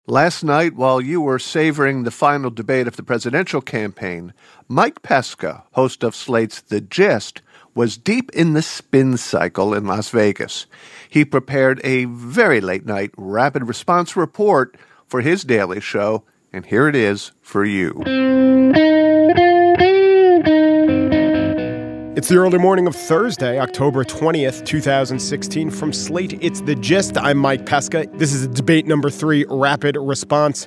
Last night, while you were savoring the final debate of the presidential campaign, Mike Pesca, host of Slate's The Gist, was deep in the spin cycle in Las Vegas. He prepared a very late-night rapid response report for his daily show, and here it is for you. It's the early morning of Thursday, October 20th, 2016. From Slate, it's The Gist. I'm Mike Pesca. This is debate number 3, rapid response.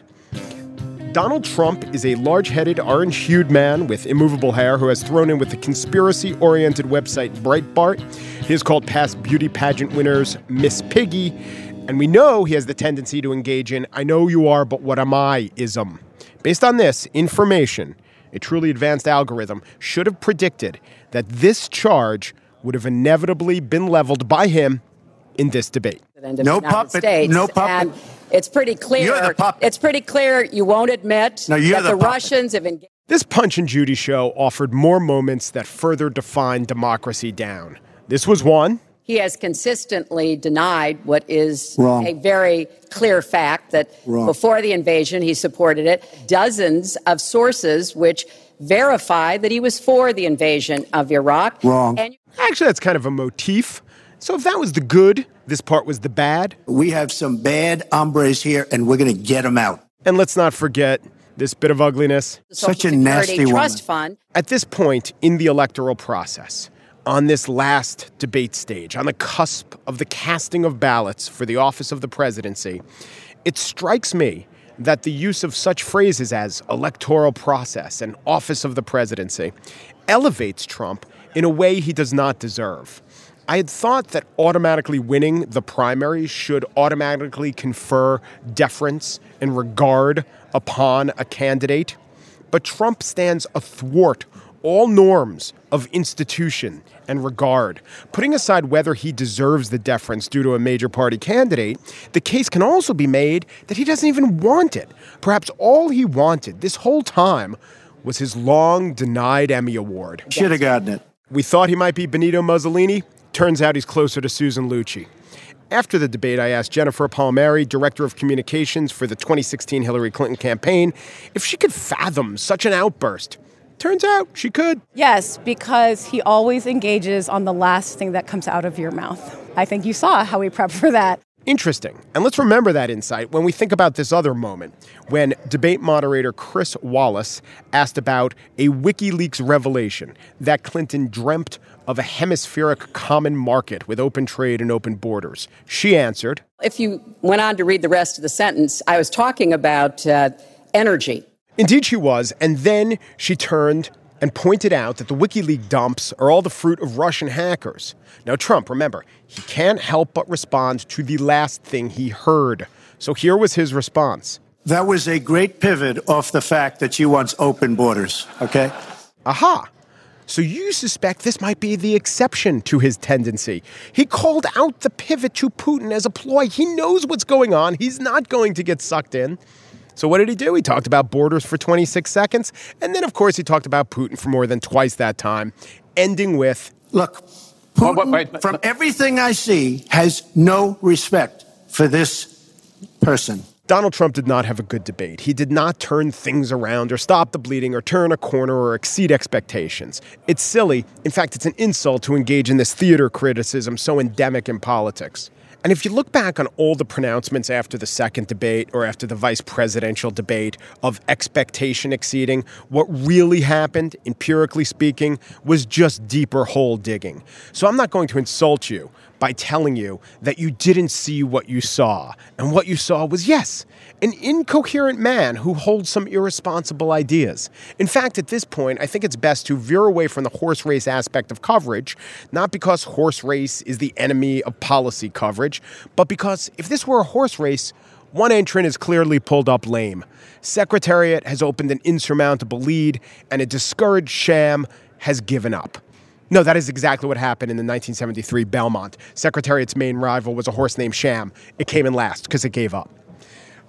Donald Trump is a large-headed, orange-hued man with immovable hair who has thrown in with the conspiracy-oriented website Breitbart. He has called past beauty pageant winners Miss Piggy, and we know he has the tendency to engage in "I know you are, but what am I"ism. Based on this information, a truly advanced algorithm should have predicted that this charge would have inevitably been leveled by him in this debate. No puppet. No puppet. And it's pretty clear. You're the puppet. It's pretty clear you won't admit that the Russians have engaged. This Punch and Judy show offered more moments that further defined democracy down. This was one. He has consistently denied what is Wrong. a very clear fact that before the invasion, he supported it. Dozens of sources which verify that he was for the invasion of Iraq. Wrong. Actually, that's kind of a motif. So if that was the good, this part was the bad. We have some bad hombres here, and we're going to get them out. And let's not forget this bit of ugliness. Such a nasty woman. Trust fund. At this point in the electoral process, on this last debate stage, on the cusp of the casting of ballots for the office of the presidency, it strikes me that the use of such phrases as electoral process and office of the presidency elevates Trump in a way he does not deserve. I had thought that automatically winning the primary should automatically confer deference and regard upon a candidate, but Trump stands athwart all norms of institution and regard. Putting aside whether he deserves the deference due to a major party candidate, the case can also be made that he doesn't even want it. Perhaps all he wanted this whole time was his long-denied Emmy Award. Should have gotten it. We thought he might be Benito Mussolini. Turns out he's closer to Susan Lucci. After the debate, I asked Jennifer Palmieri, director of communications for the 2016 Hillary Clinton campaign, if she could fathom such an outburst. Turns out she could. Yes, because he always engages on the last thing that comes out of your mouth. I think you saw how we prepped for that. Interesting. And let's remember that insight when we think about this other moment, when debate moderator Chris Wallace asked about a WikiLeaks revelation that Clinton dreamt of a hemispheric common market with open trade and open borders. She answered, If you went on to read the rest of the sentence, I was talking about energy. Indeed she was, and then she turned and pointed out that the WikiLeaks dumps are all the fruit of Russian hackers. Now, Trump, remember, he can't help but respond to the last thing he heard. So here was his response. That was a great pivot off the fact that you want open borders, okay? Aha. So you suspect this might be the exception to his tendency. He called out the pivot to Putin as a ploy. He knows what's going on. He's not going to get sucked in. So what did he do? He talked about borders for 26 seconds. And then, of course, he talked about Putin for more than twice that time, ending with, Look, Putin, from everything I see, has no respect for this person. Donald Trump did not have a good debate. He did not turn things around or stop the bleeding or turn a corner or exceed expectations. It's silly. In fact, it's an insult to engage in this theater criticism so endemic in politics. And if you look back on all the pronouncements after the second debate or after the vice presidential debate of expectation exceeding, what really happened, empirically speaking, was just deeper hole digging. So I'm not going to insult you by telling you that you didn't see what you saw. And what you saw was, yes, an incoherent man who holds some irresponsible ideas. In fact, at this point, I think it's best to veer away from the horse race aspect of coverage, not because horse race is the enemy of policy coverage, but because if this were a horse race, one entrant is clearly pulled up lame. Secretariat has opened an insurmountable lead, and a discouraged sham has given up. No, that is exactly what happened in the 1973 Belmont. Secretariat's main rival was a horse named Sham. It came in last because it gave up.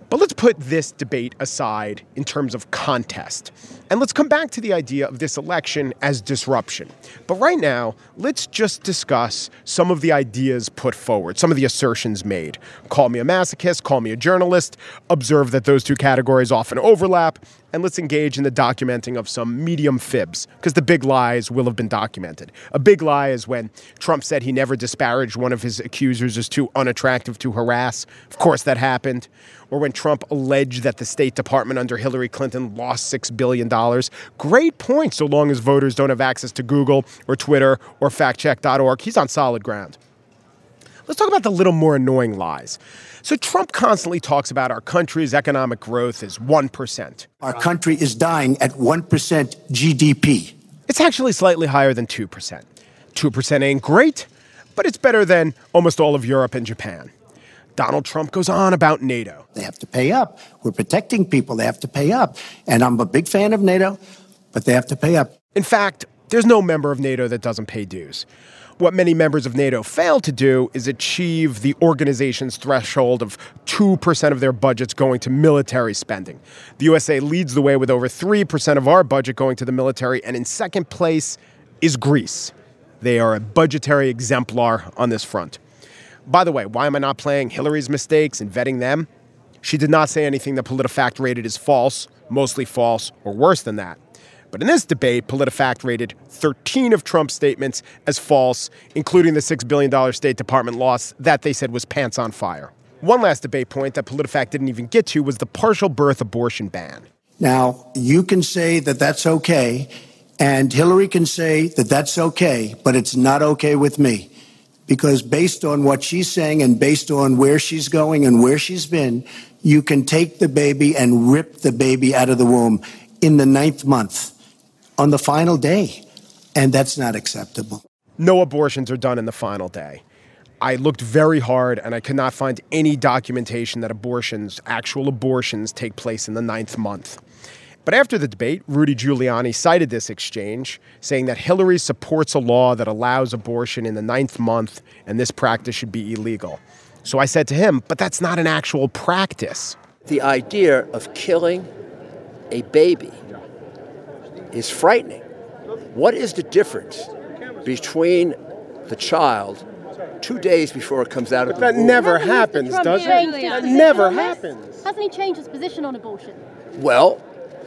But let's put this debate aside in terms of contest. And let's come back to the idea of this election as disruption. But right now, let's just discuss some of the ideas put forward, some of the assertions made. Call me a masochist, call me a journalist, observe that those two categories often overlap, and let's engage in the documenting of some medium fibs, because the big lies will have been documented. A big lie is when Trump said he never disparaged one of his accusers as too unattractive to harass. Of course, that happened. Or when Trump alleged that the State Department under Hillary Clinton lost $6 billion. Great point, so long as voters don't have access to Google or Twitter or factcheck.org. He's on solid ground. Let's talk about the little more annoying lies. So Trump constantly talks about our country's economic growth is 1%. Our country is dying at 1% GDP. It's actually slightly higher than 2%. 2% ain't great, but it's better than almost all of Europe and Japan. Donald Trump goes on about NATO. They have to pay up. We're protecting people. They have to pay up. And I'm a big fan of NATO, but they have to pay up. In fact, there's no member of NATO that doesn't pay dues. What many members of NATO fail to do is achieve the organization's threshold of 2% of their budgets going to military spending. The USA leads the way with over 3% of our budget going to the military, and in second place is Greece. They are a budgetary exemplar on this front. By the way, why am I not playing Hillary's mistakes and vetting them? She did not say anything that PolitiFact rated as false, mostly false, or worse than that. But in this debate, PolitiFact rated 13 of Trump's statements as false, including the $6 billion State Department loss that they said was pants on fire. One last debate point that PolitiFact didn't even get to was the partial birth abortion ban. Now, you can say that that's okay, and Hillary can say that that's okay, but it's not okay with me. Because based on what she's saying and based on where she's going and where she's been, you can take the baby and rip the baby out of the womb in the 9th month on the final day. And that's not acceptable. No abortions are done in the final day. I looked very hard and I could not find any documentation that actual abortions, take place in the 9th month. But after the debate, Rudy Giuliani cited this exchange, saying that Hillary supports a law that allows abortion in the 9th month, and this practice should be illegal. So I said to him, but that's not an actual practice. The idea of killing a baby is frightening. What is the difference between the child 2 days before it comes out of the womb? That never happens, does it? That never happens. Hasn't he changed his position on abortion? Well,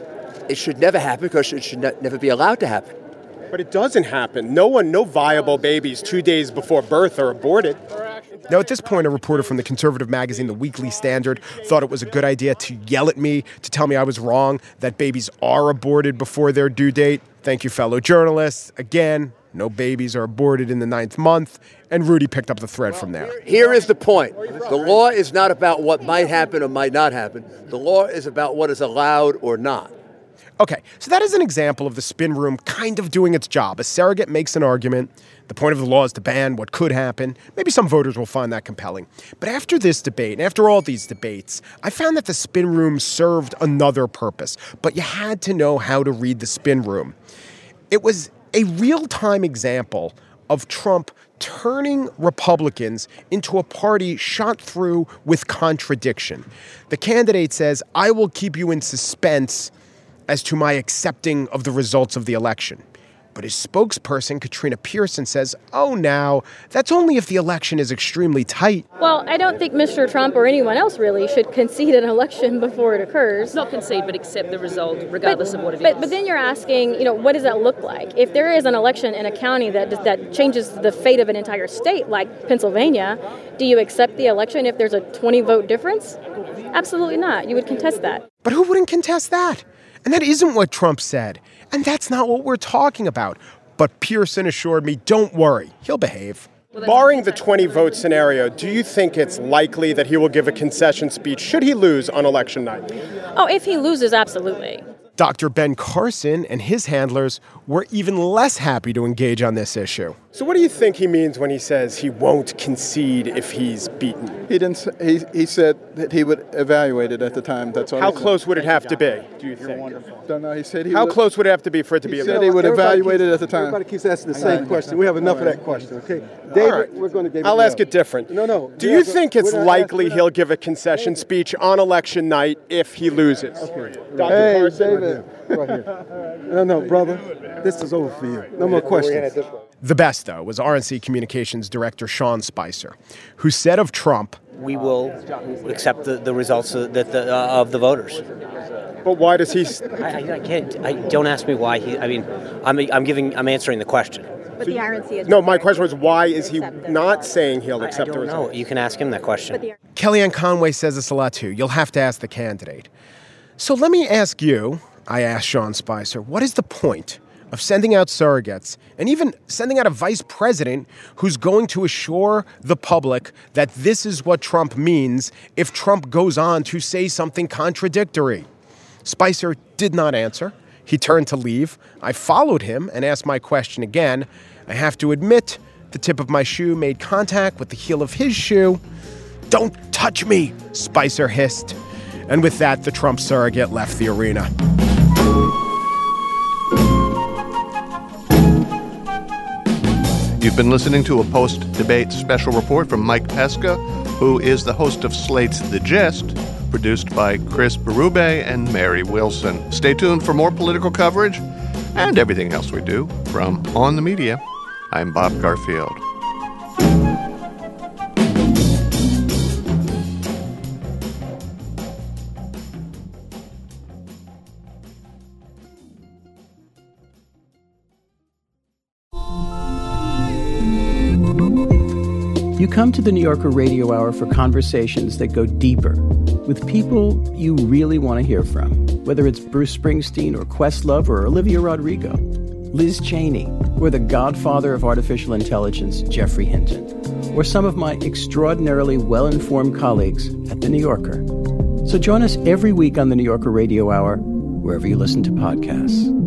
it should never happen because it should never be allowed to happen. But it doesn't happen. No viable babies 2 days before birth are aborted. Now, at this point, a reporter from the conservative magazine The Weekly Standard thought it was a good idea to yell at me, to tell me I was wrong, that babies are aborted before their due date. Thank you, fellow journalists. Again, no babies are aborted in the 9th month. And Rudy picked up the thread from there. Here is the point. The law is not about what might happen or might not happen. The law is about what is allowed or not. Okay, so that is an example of the spin room kind of doing its job. A surrogate makes an argument. The point of the law is to ban what could happen. Maybe some voters will find that compelling. But after this debate, and after all these debates, I found that the spin room served another purpose. But you had to know how to read the spin room. It was a real-time example of Trump turning Republicans into a party shot through with contradiction. The candidate says, I will keep you in suspense as to my accepting of the results of the election. But his spokesperson, Katrina Pearson, says, oh, now, that's only if the election is extremely tight. Well, I don't think Mr. Trump or anyone else really should concede an election before it occurs. Not concede, but accept the result, regardless of what it is. But then you're asking, what does that look like? If there is an election in a county that changes the fate of an entire state, like Pennsylvania, do you accept the election if there's a 20-vote difference? Absolutely not. You would contest that. But who wouldn't contest that? And that isn't what Trump said. And that's not what we're talking about. But Pearson assured me, don't worry, he'll behave. Barring the 20-vote scenario, do you think it's likely that he will give a concession speech should he lose on election night? Oh, if he loses, absolutely. Dr. Ben Carson and his handlers were even less happy to engage on this issue. So what do you think he means when he says he won't concede if he's beaten? He didn't. He said that he would evaluate it at the time. That's all. How close would it have to be, do you think? Don't know. He said he. How close would it have to be for it to be? He said he would evaluate it at the time. Everybody keeps asking the same question. We have enough of that question, okay? David, we're going to give. I'll ask it different. No. Do you think it's likely he'll give a concession speech on election night if he loses? Okay. Dr. Hey, Carson? David. Right here. No, brother. This is over for you. No more questions. The best, though, was RNC Communications Director Sean Spicer, who said of Trump, "We will accept the results of the voters." But why does he? I can't. Don't ask me why he. I mean, I'm answering the question. But the RNC is. No, my question was why is he not saying he'll accept the results? I don't know. You can ask him that question. Kellyanne Conway says this a lot too. You'll have to ask the candidate. So let me ask you. I asked Sean Spicer, what is the point of sending out surrogates and even sending out a vice president who's going to assure the public that this is what Trump means if Trump goes on to say something contradictory? Spicer did not answer. He turned to leave. I followed him and asked my question again. I have to admit, the tip of my shoe made contact with the heel of his shoe. "Don't touch me," Spicer hissed. And with that, the Trump surrogate left the arena. You've been listening to a post-debate special report from Mike Pesca, who is the host of Slate's The Gist, produced by Chris Berube and Mary Wilson. Stay tuned for more political coverage and everything else we do from On the Media. I'm Bob Garfield. You come to the New Yorker Radio Hour for conversations that go deeper with people you really want to hear from, whether it's Bruce Springsteen or Questlove or Olivia Rodrigo, Liz Cheney, or the godfather of artificial intelligence, Jeffrey Hinton, or some of my extraordinarily well-informed colleagues at The New Yorker. So join us every week on the New Yorker Radio Hour, wherever you listen to podcasts.